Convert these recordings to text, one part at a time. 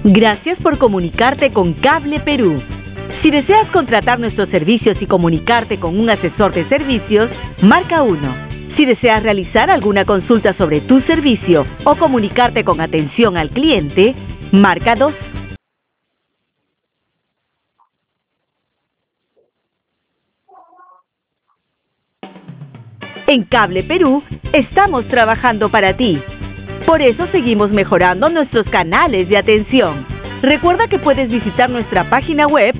Gracias por comunicarte con Cable Perú. Si deseas contratar nuestros servicios y comunicarte con un asesor de servicios, marca 1. Si deseas realizar alguna consulta sobre tu servicio o comunicarte con atención al cliente, marca 2. En Cable Perú estamos trabajando para ti. Por eso seguimos mejorando nuestros canales de atención. Recuerda que puedes visitar nuestra página web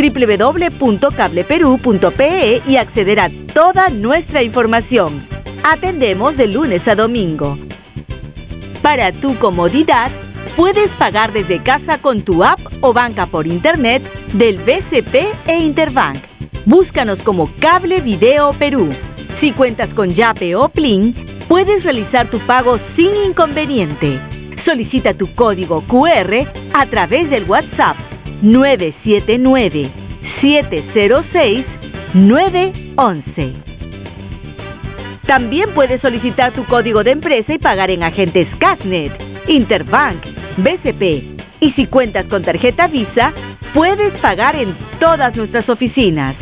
www.cableperu.pe y acceder a toda nuestra información. Atendemos de lunes a domingo. Para tu comodidad, puedes pagar desde casa con tu app o banca por internet del BCP e Interbank. Búscanos como Cable Video Perú. Si cuentas con Yape o Plin, puedes realizar tu pago sin inconveniente. Solicita tu código QR a través del WhatsApp 979-706-911. También puedes solicitar tu código de empresa y pagar en agentes Casnet, Interbank, BCP. Y si cuentas con tarjeta Visa, puedes pagar en todas nuestras oficinas.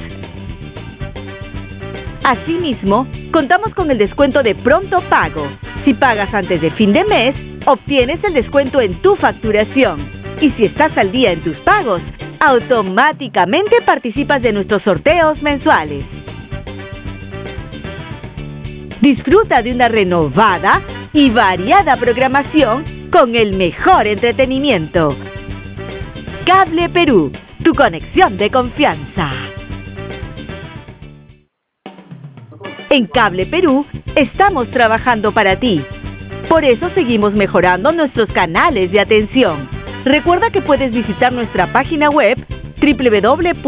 Asimismo, contamos con el descuento de pronto pago. Si pagas antes de fin de mes, obtienes el descuento en tu facturación. Y si estás al día en tus pagos, automáticamente participas de nuestros sorteos mensuales. Disfruta de una renovada y variada programación con el mejor entretenimiento. Cable Perú, tu conexión de confianza. En Cable Perú estamos trabajando para ti. Por eso seguimos mejorando nuestros canales de atención. Recuerda que puedes visitar nuestra página web www